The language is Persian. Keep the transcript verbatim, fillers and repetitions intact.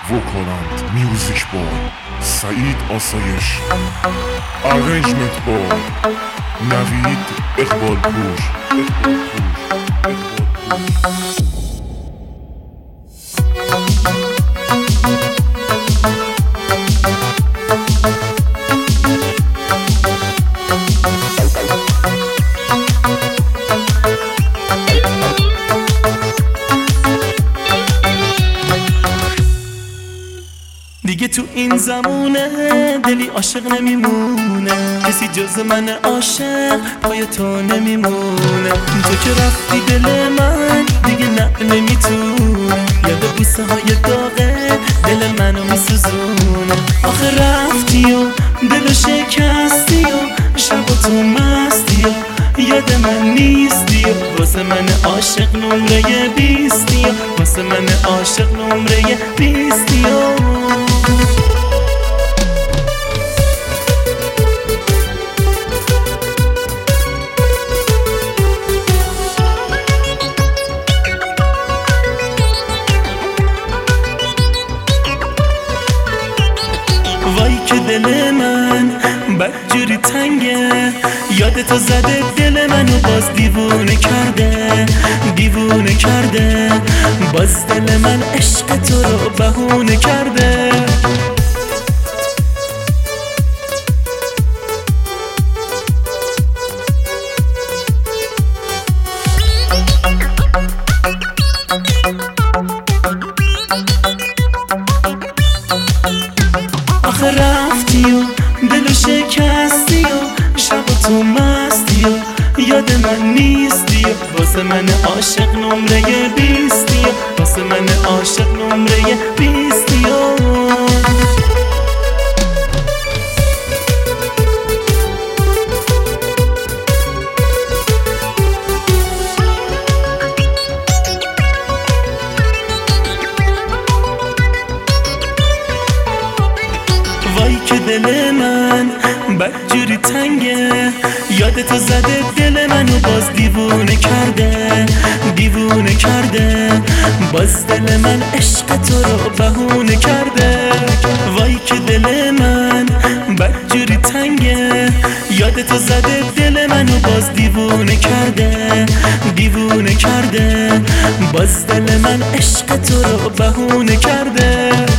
وکالند میوزیک بای سعید آسایش، ارنجمنت بای نوید اقبال پور. دیگه تو این زمونه دلی عاشق نمیمونه، کسی جز من عاشق پای تو نمیمونه. تو که رفتی دل من دیگه نقل نمیتونه، یاد بوسه های داغه دل منو میسوزونه. آخه رفتی و دلو شکستی و شب تو مستی و یاد من نیستی و واسه من عاشق نمره بیستی و واسه من عاشق نمره بیستی و وای که دل من بدجوری تنگه، یاد تو زده دل منو باز دیوونه کرده، دیوونه کرده. باز دل من عشق تو رو بهونه کرده. آخه رفتی و دلو شکستی و شب تو مستی و یاد من نیستی و واسه من عاشق نمره بیستی و واسه من عاشق نمره بیستی و وای که دل من بدجوری تنگه، یاد تو زده دل منو باز دیوونه کرده، دیوونه کرده. باز دل من عشق تو رو بهونه کرده. وای که دل من بدجوری تنگه، یاد تو زده دل منو باز دیوونه کرده، دیوونه کرده. باز دل من عشق تو رو بهونه کرده.